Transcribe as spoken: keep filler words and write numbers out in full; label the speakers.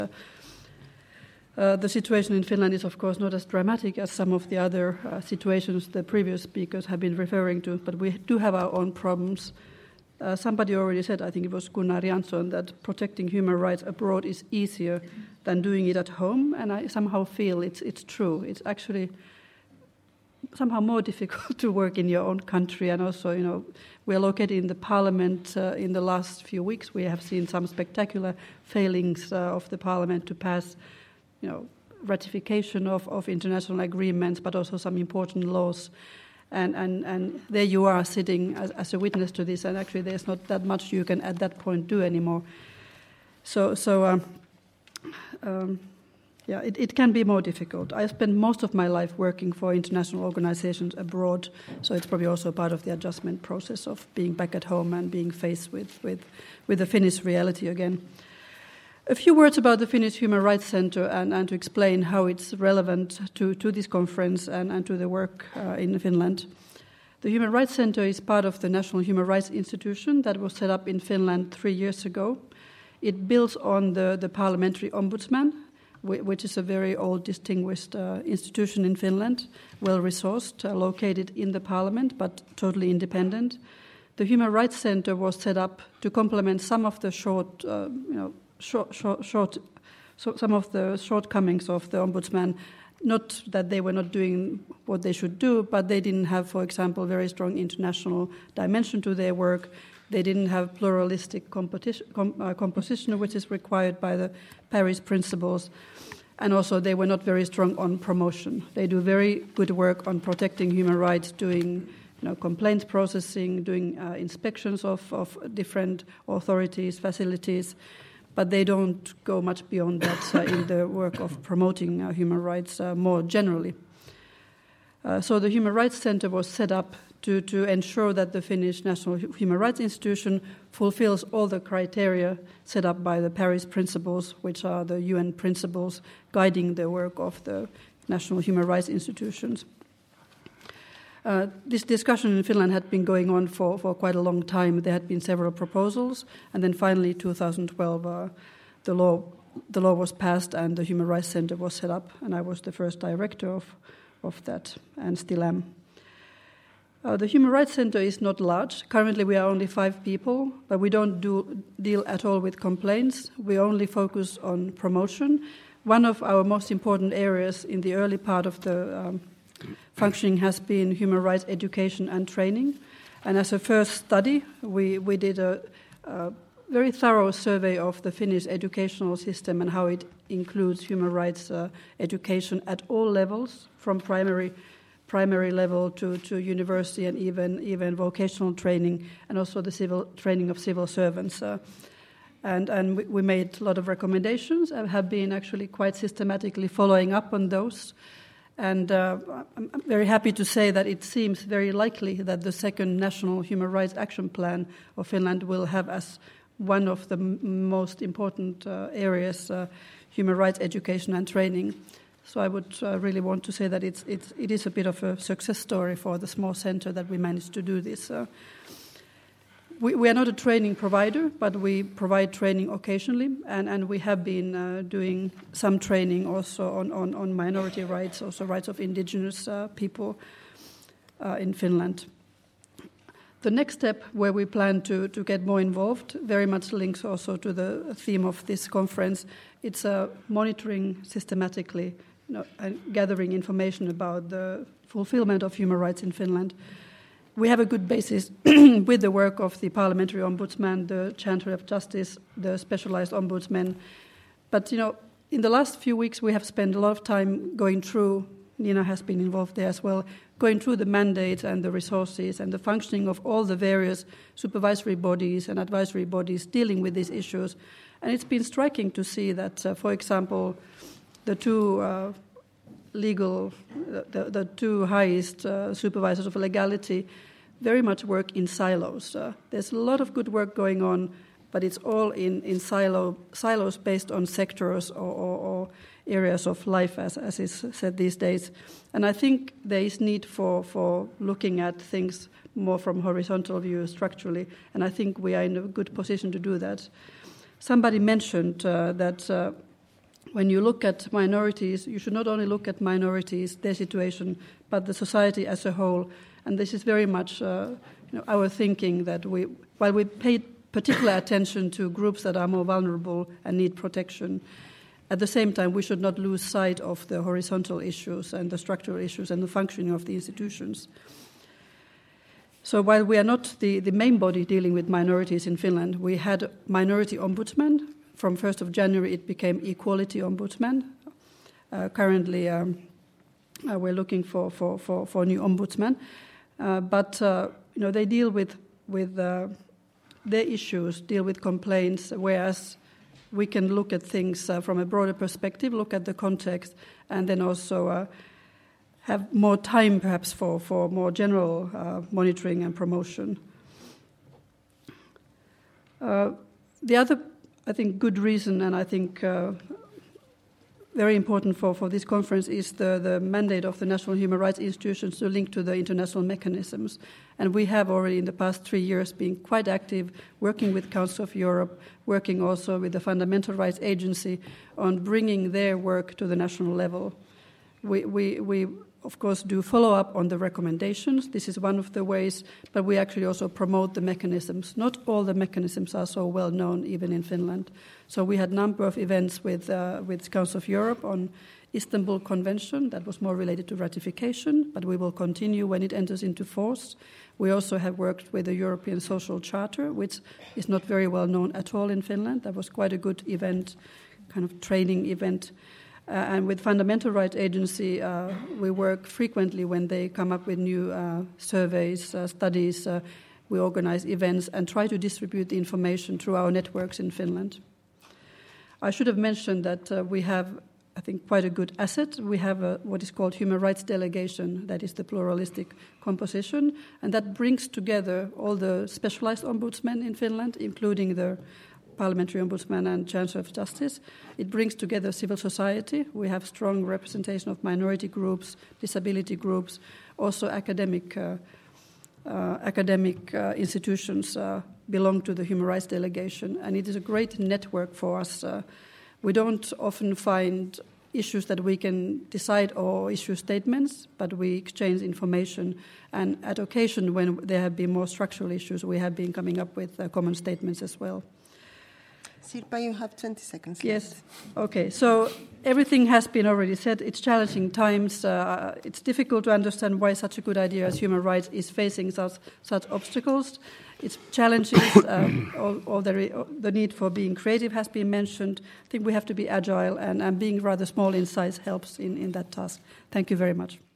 Speaker 1: Uh, the situation in Finland is, of course, not as dramatic as some of the other uh, situations the previous speakers have been referring to, but we do have our own problems. Uh, somebody already said, I think it was Gunnar Jansson, that protecting human rights abroad is easier than doing it at home, and I somehow feel it's it's true. It's actually somehow more difficult to work in your own country, and also, you know, we are located in the parliament. Uh, in the last few weeks, we have seen some spectacular failings uh, of the parliament to pass, you know, ratification of, of international agreements, but also some important laws. And, and, and there you are sitting as, as a witness to this, and actually there's not that much you can at that point do anymore. So, so um, um, yeah, it, it can be more difficult. I spent most of my life working for international organizations abroad, so it's probably also part of the adjustment process of being back at home and being faced with, with, with the Finnish reality again. A few words about the Finnish Human Rights Center and, and to explain how it's relevant to, to this conference and, and to the work uh, in Finland. The Human Rights Center is part of the National Human Rights Institution that was set up in Finland three years ago. It builds on the, the Parliamentary Ombudsman, which is a very old, distinguished uh, institution in Finland, well-resourced, uh, located in the parliament, but totally independent. The Human Rights Center was set up to complement some of the short, uh, you know, Short, short, short, so some of the shortcomings of the ombudsman, not that they were not doing what they should do, but they didn't have, for example, very strong international dimension to their work. They didn't have pluralistic competition, com, uh, composition, which is required by the Paris Principles. And also they were not very strong on promotion. They do very good work on protecting human rights, doing you know, complaints processing, doing uh, inspections of, of different authorities, facilities, but they don't go much beyond that uh, in the work of promoting uh, human rights uh, more generally. Uh, so the Human Rights Center was set up to, to ensure that the Finnish National Human Rights Institution fulfills all the criteria set up by the Paris Principles, which are the U N principles guiding the work of the national human rights institutions. Uh, this discussion in Finland had been going on for, for quite a long time. There had been several proposals, and then finally, two thousand twelve, uh, the law the law was passed, and the Human Rights Center was set up, and I was the first director of of that, and still am. Uh, the Human Rights Center is not large. Currently, we are only five people, but we don't do deal at all with complaints. We only focus on promotion. One of our most important areas in the early part of the um, functioning has been human rights education and training. And as a first study, we, we did a, a very thorough survey of the Finnish educational system and how it includes human rights uh, education at all levels, from primary primary level to, to university and even, even vocational training, and also the civil training of civil servants. Uh, and and we, we made a lot of recommendations and have been actually quite systematically following up on those. And uh, I'm very happy to say that it seems very likely that the second National Human Rights Action Plan of Finland will have as one of the m- most important uh, areas uh, human rights education and training. So I would uh, really want to say that it's, it's, it is a bit of a success story for the small center that we managed to do this. Uh, we, we are not a training provider, but we provide training occasionally, and, and we have been uh, doing some training also on, on, on minority rights, also rights of indigenous uh, people uh, in Finland. The next step where we plan to, to get more involved very much links also to the theme of this conference. It's uh, monitoring systematically, you know, and gathering information about the fulfillment of human rights in Finland. We have a good basis with the work of the Parliamentary Ombudsman, the Chancellor of Justice, the specialized ombudsmen. But, you know, in the last few weeks we have spent a lot of time going through, Nina has been involved there as well, going through the mandate and the resources and the functioning of all the various supervisory bodies and advisory bodies dealing with these issues. And it's been striking to see that, uh, for example, the two uh, legal, the, the two highest uh, supervisors of legality very much work in silos. Uh, there's a lot of good work going on, but it's all in, in silo, silos based on sectors or, or, or areas of life, as, as is said these days. And I think there is need for, for looking at things more from horizontal view structurally, and I think we are in a good position to do that. Somebody mentioned uh, that uh, when you look at minorities, you should not only look at minorities, their situation, but the society as a whole. And this is very much uh, you know, our thinking that we, while we pay particular attention to groups that are more vulnerable and need protection, at the same time we should not lose sight of the horizontal issues and the structural issues and the functioning of the institutions. So while we are not the, the main body dealing with minorities in Finland, we had minority ombudsman. From first of January it became equality ombudsman. Uh, currently um, uh, we're looking for, for, for, for new ombudsman. Uh, but uh, you know, they deal with, with uh, their issues, deal with complaints, whereas we can look at things uh, from a broader perspective, look at the context, and then also uh, have more time perhaps for, for more general uh, monitoring and promotion. Uh, the other, I think, good reason, and I think uh, very important for, for this conference, is the, the mandate of the national human rights institutions to link to the international mechanisms. And we have already in the past three years been quite active working with Council of Europe, working also with the Fundamental Rights Agency on bringing their work to the national level. We, we, we of course, do follow up on the recommendations. This is one of the ways, but we actually also promote the mechanisms. Not all the mechanisms are so well known, even in Finland. So we had a number of events with, uh, with Council of Europe on Istanbul Convention that was more related to ratification, but we will continue when it enters into force. We also have worked with the European Social Charter, which is not very well known at all in Finland. That was quite a good event, kind of training event. Uh, and with Fundamental Rights Agency, uh, we work frequently when they come up with new uh, surveys, uh, studies. Uh, we organize events and try to distribute the information through our networks in Finland. I should have mentioned that uh, we have, I think, quite a good asset. We have a, what is called human rights delegation, that is the pluralistic composition, and that brings together all the specialized ombudsmen in Finland, including the Parliamentary Ombudsman and Chancellor of Justice. It brings together civil society. We have strong representation of minority groups, disability groups, also academic uh, uh, academic uh, institutions uh, belong to the human rights delegation, and it is a great network for us. Uh, we don't often find issues that we can decide or issue statements, but we exchange information, and at occasion when there have been more structural issues, we have been coming up with uh, common statements as well.
Speaker 2: Sirpa, you have twenty seconds left.
Speaker 1: Yes. Okay. So everything has been already said. It's challenging times. Uh, it's difficult to understand why such a good idea as human rights is facing such such obstacles. It's challenges. um, all, all the, the need for being creative has been mentioned. I think we have to be agile, and, and being rather small in size helps in, in that task. Thank you very much.